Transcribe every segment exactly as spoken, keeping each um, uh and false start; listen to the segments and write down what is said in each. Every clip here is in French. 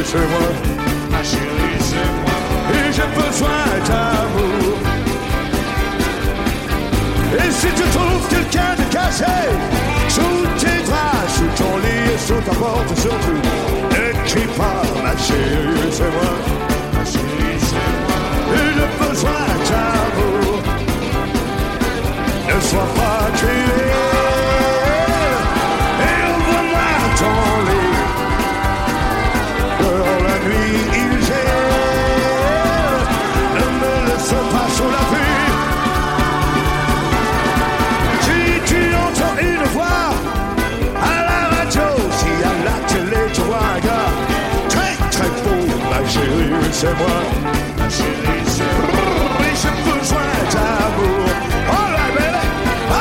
c'est moi. Ma chérie, c'est moi. Et j'ai besoin d'amour. Et si tu trouves quelqu'un de caché sous tes draps, sous ton lit et sous ta porte surtout, ne crie pas, ma chérie, c'est moi. Ma chérie, c'est moi. Et j'ai besoin d'amour. Ne sois pas cruel et ouvre-moi ton lit. Dans la nuit il gèle, ne me laisse pas sous la pluie. Si tu entends une voix à la radio, si à la télé tu vois un gars très très beau, ma chérie c'est moi. Ma chérie, c'est moi. Oui, j'ai besoin d'amour. All right, baby. Oh!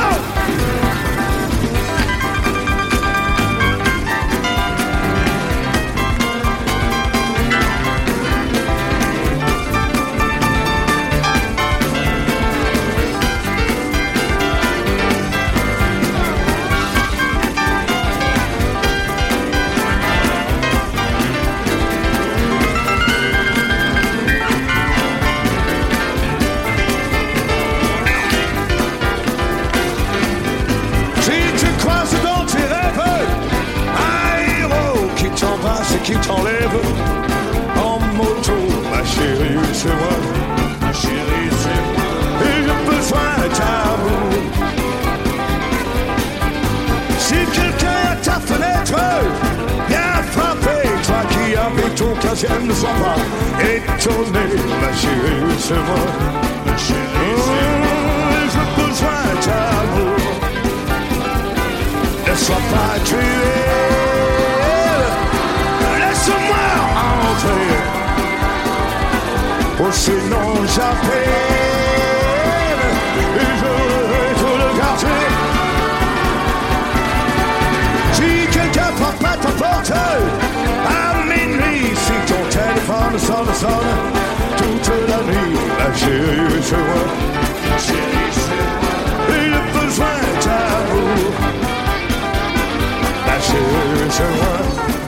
Qui t'enlève en moto, ma chérie, c'est moi. Ma chérie, c'est moi. Et j'ai besoin d'amour. Si quelqu'un à ta fenêtre, viens frapper. Toi qui habites ton quinzième, ne sois pas étonné, ma chérie, c'est moi. Ma chérie, c'est moi. Et j'ai besoin d'amour. Ne sois pas cruel. Laisse-moi entrer, ou sinon j'appelle et je vais tout le quartier. Si quelqu'un frappe à ta porte à minuit, si ton téléphone sonne, sonne toute la nuit, la chérie c'est moi. Ma chérie, c'est moi. Et j'ai besoin d'amour, la chérie c'est moi.